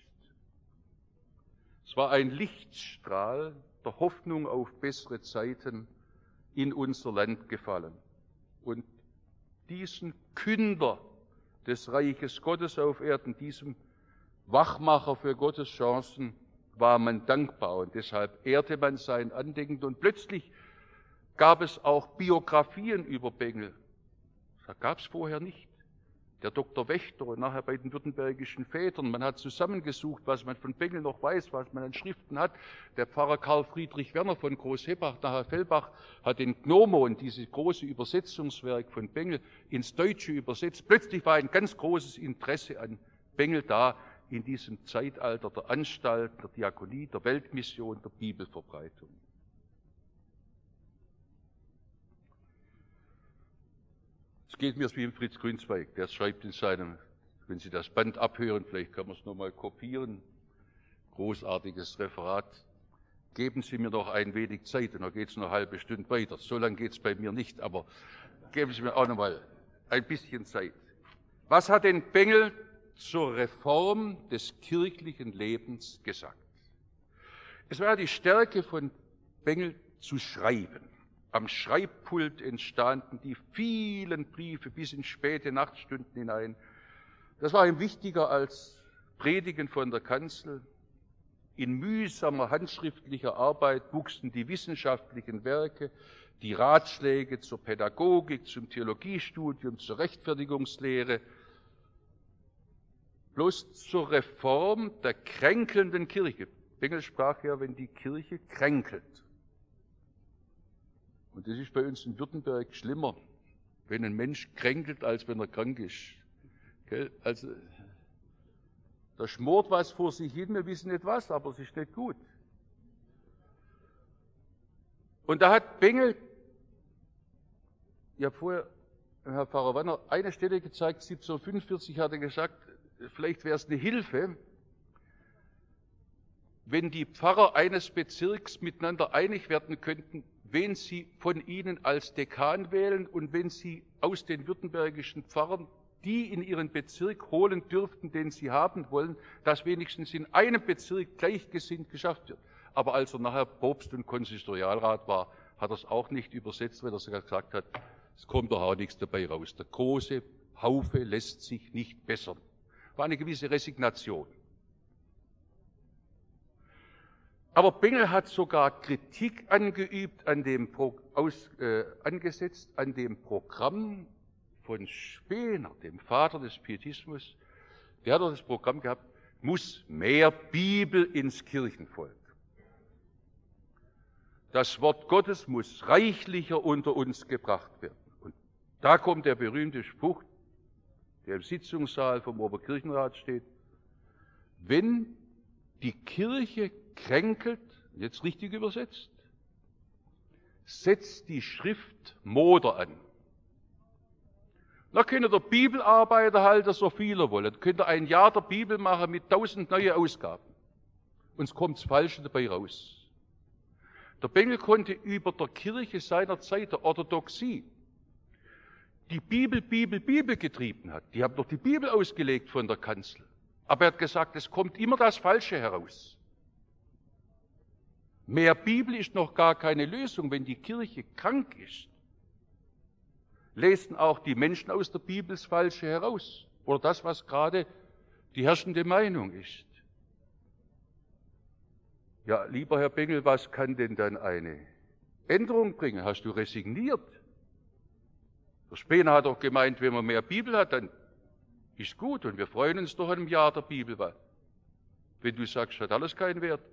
Es war ein Lichtstrahl der Hoffnung auf bessere Zeiten in unser Land gefallen. Und diesen Künder des Reiches Gottes auf Erden, diesem Wachmacher für Gottes Chancen, war man dankbar und deshalb ehrte man sein Andenken. Und plötzlich gab es auch Biografien über Bengel. Das gab es vorher nicht. Der Doktor Wächter und nachher bei den württembergischen Vätern. Man hat zusammengesucht, was man von Bengel noch weiß, was man an Schriften hat. Der Pfarrer Karl Friedrich Werner von Großhebbach, nachher Fellbach, hat den Gnomon, dieses große Übersetzungswerk von Bengel, ins Deutsche übersetzt. Plötzlich war ein ganz großes Interesse an Bengel da, in diesem Zeitalter der Anstalt, der Diakonie, der Weltmission, der Bibelverbreitung. Es geht mir wie im Fritz Grünzweig, der schreibt in seinem, wenn Sie das Band abhören, vielleicht kann man es nochmal kopieren, großartiges Referat, geben Sie mir noch ein wenig Zeit und dann geht es noch eine halbe Stunde weiter. So lange geht es bei mir nicht, aber geben Sie mir auch nochmal ein bisschen Zeit. Was hat denn Bengel zur Reform des kirchlichen Lebens gesagt? Es war die Stärke von Bengel zu schreiben. Am Schreibpult entstanden die vielen Briefe bis in späte Nachtstunden hinein. Das war ihm wichtiger als Predigen von der Kanzel. In mühsamer handschriftlicher Arbeit wuchsen die wissenschaftlichen Werke, die Ratschläge zur Pädagogik, zum Theologiestudium, zur Rechtfertigungslehre, bloß zur Reform der kränkelnden Kirche. Bengel sprach ja, wenn die Kirche kränkelt. Und das ist bei uns in Württemberg schlimmer, wenn ein Mensch kränkelt, als wenn er krank ist. Gell? Also, da schmort was vor sich hin, wir wissen nicht was, aber es ist nicht gut. Und da hat Bengel, ich habe vorher, Herr Pfarrer Wanner, eine Stelle gezeigt, siebzehnhundertfünfundvierzig hat er gesagt, vielleicht wäre es eine Hilfe, wenn die Pfarrer eines Bezirks miteinander einig werden könnten, wen sie von ihnen als Dekan wählen und wenn sie aus den württembergischen Pfarrern die in ihren Bezirk holen dürften, den sie haben wollen, dass wenigstens in einem Bezirk gleichgesinnt geschafft wird. Aber als er nachher Propst und Konsistorialrat war, hat er es auch nicht übersetzt, weil er sogar gesagt hat, es kommt doch auch nichts dabei raus. Der große Haufe lässt sich nicht bessern. War eine gewisse Resignation. Aber Bengel hat sogar Kritik angeübt an dem Pro, aus, äh, angesetzt an dem Programm von Spener, dem Vater des Pietismus. Der hat doch das Programm gehabt, muss mehr Bibel ins Kirchenvolk. Das Wort Gottes muss reichlicher unter uns gebracht werden. Und da kommt der berühmte Spruch, der im Sitzungssaal vom Oberkirchenrat steht, wenn die Kirche kränkelt, jetzt richtig übersetzt, setzt die Schrift Moder an. Da könnte der Bibelarbeiter halten, so viel er wolle. Da könnte ein Jahr der Bibel machen mit tausend neue Ausgaben. Und es kommt das Falsche dabei raus. Der Bengel konnte über der Kirche seiner Zeit, der Orthodoxie, die Bibel, Bibel, Bibel getrieben hat. Die haben doch die Bibel ausgelegt von der Kanzel. Aber er hat gesagt, es kommt immer das Falsche heraus. Mehr Bibel ist noch gar keine Lösung, wenn die Kirche krank ist. Lesen auch die Menschen aus der Bibel das Falsche heraus oder das, was gerade die herrschende Meinung ist. Ja, lieber Herr Bengel, was kann denn dann eine Änderung bringen? Hast du resigniert? Der Spener hat doch gemeint, wenn man mehr Bibel hat, dann ist gut und wir freuen uns doch an einem Jahr der Bibel. Wenn du sagst, hat alles keinen Wert.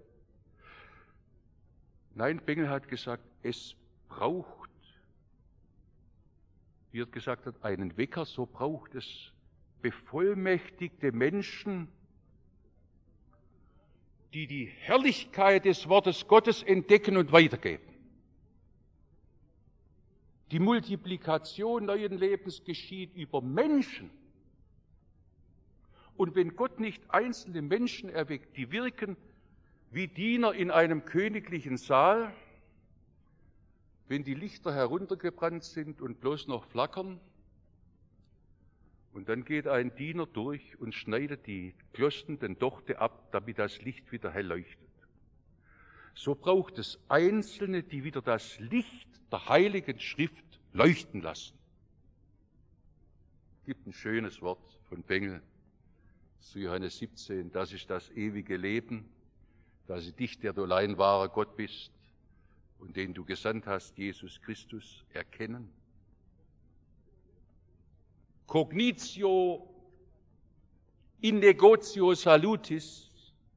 Nein, Bengel hat gesagt, es braucht, wie er gesagt hat, einen Wecker, so braucht es bevollmächtigte Menschen, die die Herrlichkeit des Wortes Gottes entdecken und weitergeben. Die Multiplikation neuen Lebens geschieht über Menschen. Und wenn Gott nicht einzelne Menschen erweckt, die wirken wie Diener in einem königlichen Saal, wenn die Lichter heruntergebrannt sind und bloß noch flackern, und dann geht ein Diener durch und schneidet die glostenden Dochte ab, damit das Licht wieder hell leuchtet. So braucht es Einzelne, die wieder das Licht der Heiligen Schrift leuchten lassen. Es gibt ein schönes Wort von Bengel zu Johannes siebzehn, das ist das ewige Leben, dass sie dich, der du allein wahrer Gott bist und den du gesandt hast, Jesus Christus, erkennen. Cognitio in negotio salutis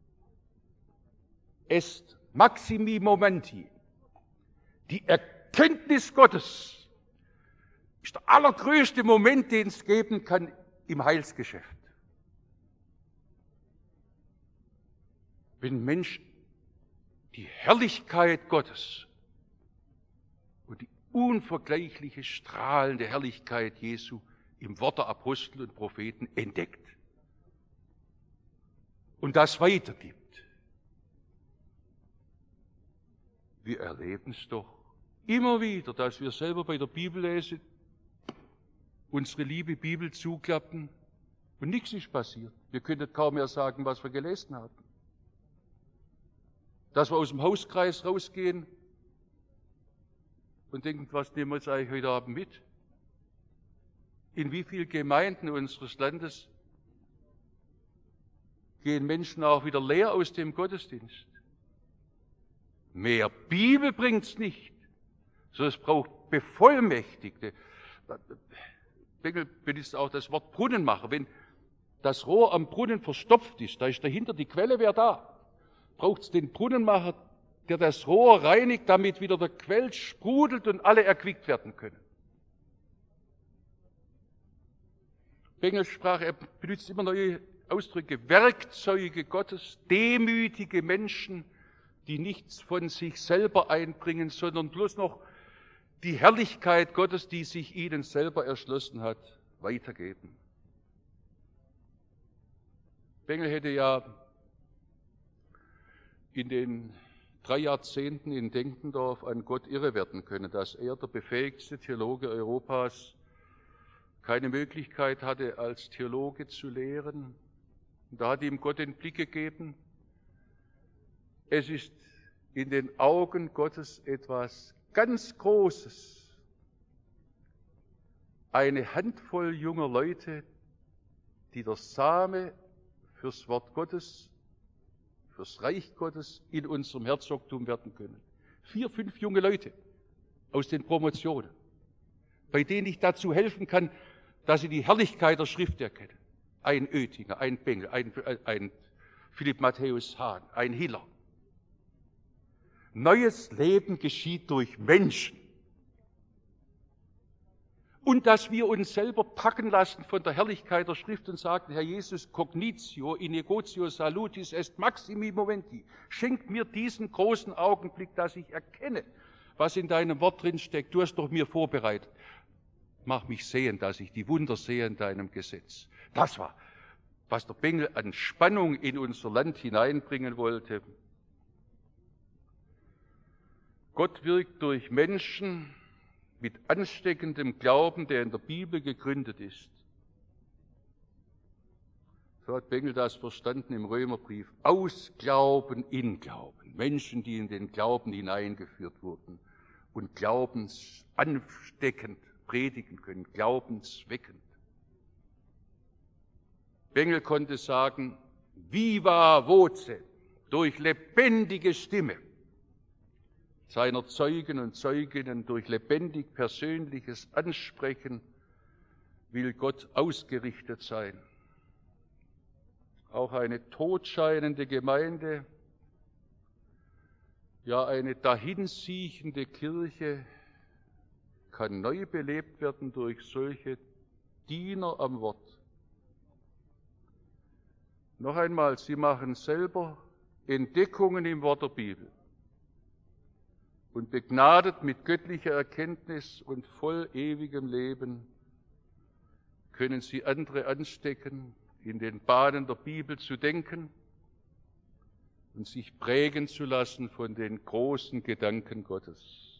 est maximi momenti. Die Erkenntnis Gottes ist der allergrößte Moment, den es geben kann im Heilsgeschäft. Wenn ein Mensch die Herrlichkeit Gottes und die unvergleichliche strahlende Herrlichkeit Jesu im Wort der Apostel und Propheten entdeckt und das weitergibt. Wir erleben es doch immer wieder, dass wir selber bei der Bibel lesen, unsere liebe Bibel zuklappen Und nichts ist passiert. Wir könnten kaum mehr sagen, was wir gelesen haben. Dass wir aus dem Hauskreis rausgehen und denken, was nehmen wir jetzt eigentlich heute Abend mit? In wie vielen Gemeinden unseres Landes gehen Menschen auch wieder leer aus dem Gottesdienst? Mehr Bibel bringt's nicht, sondern es braucht Bevollmächtigte. Bengel benutzt auch das Wort Brunnenmacher. Wenn das Rohr am Brunnen verstopft ist, da ist dahinter die Quelle, wer da? Braucht es den Brunnenmacher, der das Rohr reinigt, damit wieder der Quell sprudelt und alle erquickt werden können. Bengels Sprache, er benutzt immer neue Ausdrücke, Werkzeuge Gottes, demütige Menschen, die nichts von sich selber einbringen, sondern bloß noch die Herrlichkeit Gottes, die sich ihnen selber erschlossen hat, weitergeben. Bengel hätte ja in den drei Jahrzehnten in Denkendorf an Gott irre werden können, dass er, der befähigste Theologe Europas, keine Möglichkeit hatte, als Theologe zu lehren. Und da hat ihm Gott den Blick gegeben. Es ist in den Augen Gottes etwas ganz Großes, eine Handvoll junger Leute, die der Same fürs Wort Gottes, fürs Reich Gottes in unserem Herzogtum werden können. Vier, fünf junge Leute aus den Promotionen, bei denen ich dazu helfen kann, dass sie die Herrlichkeit der Schrift erkennen. Ein Oettinger, ein Bengel, ein, ein Philipp Matthäus Hahn, ein Hiller. Neues Leben geschieht durch Menschen. Und dass wir uns selber packen lassen von der Herrlichkeit der Schrift und sagen, Herr Jesus, cognitio in negotio salutis est maximi momenti. Schenk mir diesen großen Augenblick, dass ich erkenne, was in deinem Wort drin steckt. Du hast doch mir vorbereitet. Mach mich sehen, dass ich die Wunder sehe in deinem Gesetz. Das war, was der Bengel an Spannung in unser Land hineinbringen wollte. Gott wirkt durch Menschen mit ansteckendem Glauben, der in der Bibel gegründet ist. So hat Bengel das verstanden im Römerbrief. Aus Glauben in Glauben. Menschen, die in den Glauben hineingeführt wurden und glaubensansteckend predigen können, glaubensweckend. Bengel konnte sagen, viva voce, durch lebendige Stimme seiner Zeugen und Zeuginnen, durch lebendig persönliches Ansprechen will Gott ausgerichtet sein. Auch eine totscheinende Gemeinde, ja eine dahinsiechende Kirche kann neu belebt werden durch solche Diener am Wort. Noch einmal, sie machen selber Entdeckungen im Wort der Bibel. Und begnadet mit göttlicher Erkenntnis und voll ewigem Leben können sie andere anstecken, in den Bahnen der Bibel zu denken und sich prägen zu lassen von den großen Gedanken Gottes.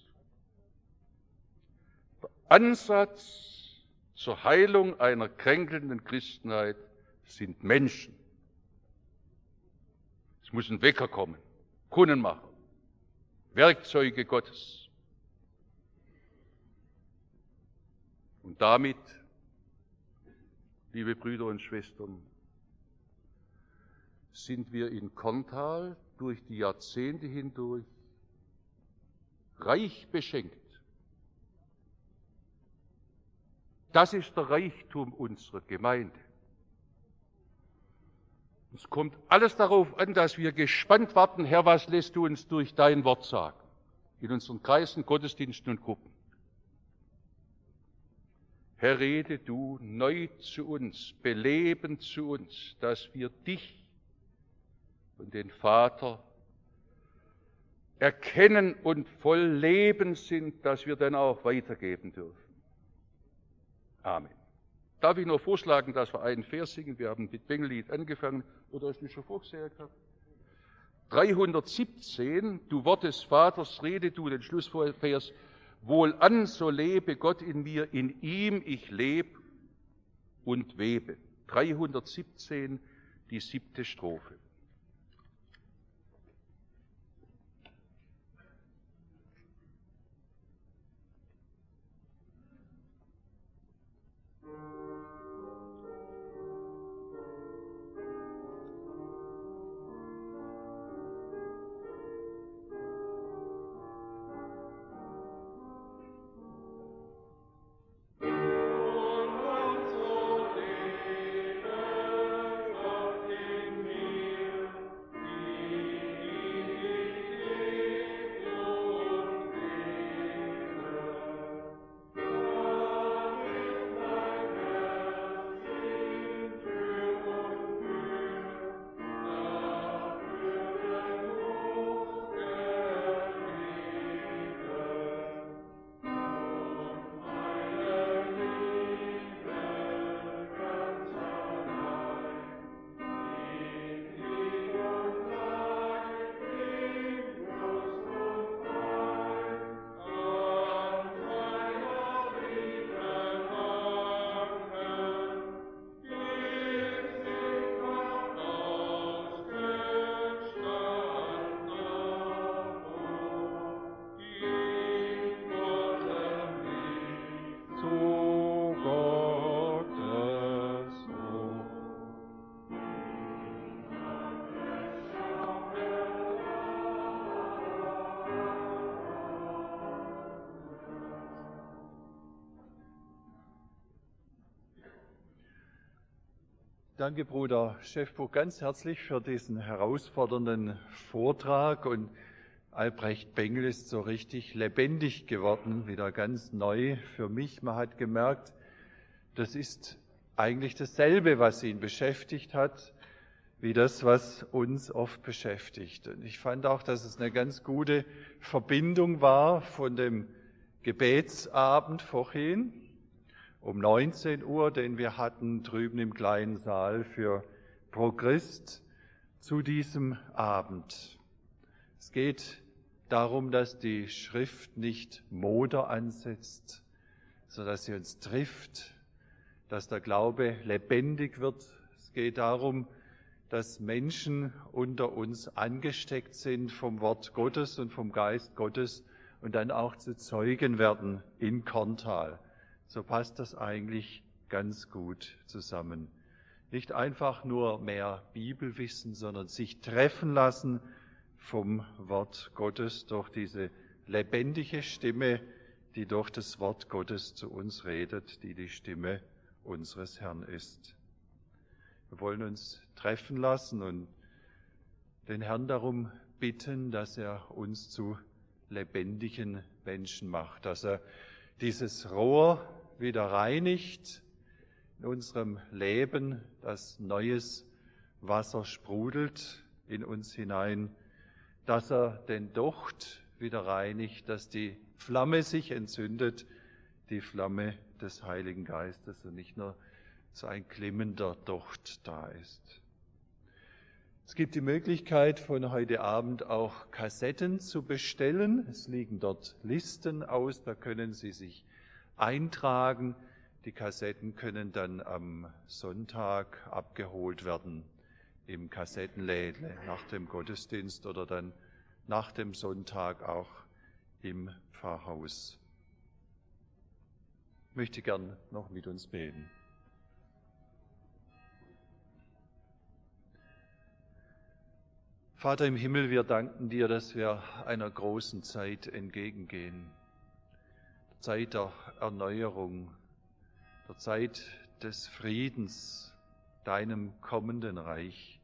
Der Ansatz zur Heilung einer kränkelnden Christenheit sind Menschen. Es muss ein Wecker kommen, Brunnenmacher. Werkzeuge Gottes. Und damit, liebe Brüder und Schwestern, sind wir in Korntal durch die Jahrzehnte hindurch reich beschenkt. Das ist der Reichtum unserer Gemeinde. Es kommt alles darauf an, dass wir gespannt warten, Herr, was lässt du uns durch dein Wort sagen? In unseren Kreisen, Gottesdiensten und Gruppen. Herr, rede du neu zu uns, belebend zu uns, dass wir dich und den Vater erkennen und voll Leben sind, dass wir dann auch weitergeben dürfen. Amen. Darf ich nur vorschlagen, dass wir einen Vers singen? Wir haben mit Bengellied angefangen. Oder hast du schon vorgesehen gehabt? dreihundertsiebzehn, du Wort des Vaters, rede du, den Schlussvers. Wohlan, so lebe Gott in mir, in ihm ich leb und webe. dreihundertsiebzehn, die siebte Strophe. Danke, Bruder Schäffbuch, ganz herzlich für diesen herausfordernden Vortrag. Und Albrecht Bengel ist so richtig lebendig geworden, wieder ganz neu für mich. Man hat gemerkt, das ist eigentlich dasselbe, was ihn beschäftigt hat, wie das, was uns oft beschäftigt. Und ich fand auch, dass es eine ganz gute Verbindung war von dem Gebetsabend vorhin um neunzehn Uhr, den wir hatten drüben im kleinen Saal für Pro Christ, zu diesem Abend. Es geht darum, dass die Schrift nicht Moder ansetzt, sondern dass sie uns trifft, dass der Glaube lebendig wird. Es geht darum, dass Menschen unter uns angesteckt sind vom Wort Gottes und vom Geist Gottes und dann auch zu Zeugen werden in Korntal. So passt das eigentlich ganz gut zusammen. Nicht einfach nur mehr Bibelwissen, sondern sich treffen lassen vom Wort Gottes durch diese lebendige Stimme, die durch das Wort Gottes zu uns redet, die die Stimme unseres Herrn ist. Wir wollen uns treffen lassen und den Herrn darum bitten, dass er uns zu lebendigen Menschen macht, dass er dieses Rohr wieder reinigt in unserem Leben, dass neues Wasser sprudelt in uns hinein, dass er den Docht wieder reinigt, dass die Flamme sich entzündet, die Flamme des Heiligen Geistes und nicht nur so ein glimmender Docht da ist. Es gibt die Möglichkeit, von heute Abend auch Kassetten zu bestellen. Es liegen dort Listen aus, da können Sie sich eintragen. Die Kassetten können dann am Sonntag abgeholt werden im Kassettenlädle nach dem Gottesdienst oder dann nach dem Sonntag auch im Pfarrhaus. Ich möchte gern noch mit uns beten. Vater im Himmel, wir danken dir, dass wir einer großen Zeit entgegengehen. Der Zeit der Erneuerung, der Zeit des Friedens, deinem kommenden Reich.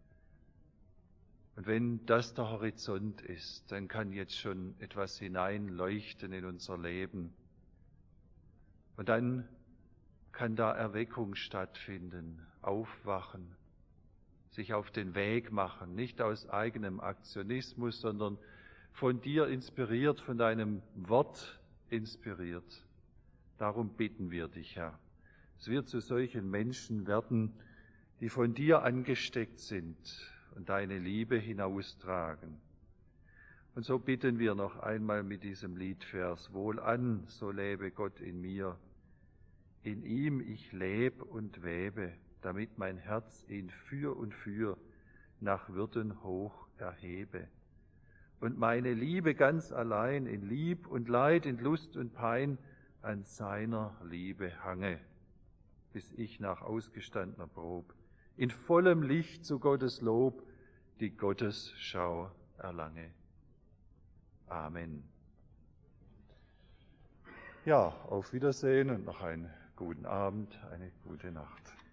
Und wenn das der Horizont ist, dann kann jetzt schon etwas hineinleuchten in unser Leben. Und dann kann da Erweckung stattfinden, aufwachen, sich auf den Weg machen, nicht aus eigenem Aktionismus, sondern von dir inspiriert, von deinem Wort inspiriert. Darum bitten wir dich, Herr, dass wir zu solchen Menschen werden, die von dir angesteckt sind und deine Liebe hinaustragen. Und so bitten wir noch einmal mit diesem Liedvers: Wohlan, so lebe Gott in mir, in ihm ich leb und webe, damit mein Herz ihn für und für nach Würden hoch erhebe. Und meine Liebe ganz allein in Lieb und Leid, in Lust und Pein an seiner Liebe hange, bis ich nach ausgestandener Prob in vollem Licht zu Gottes Lob die Gottesschau erlange. Amen. Ja, auf Wiedersehen und noch einen guten Abend, eine gute Nacht.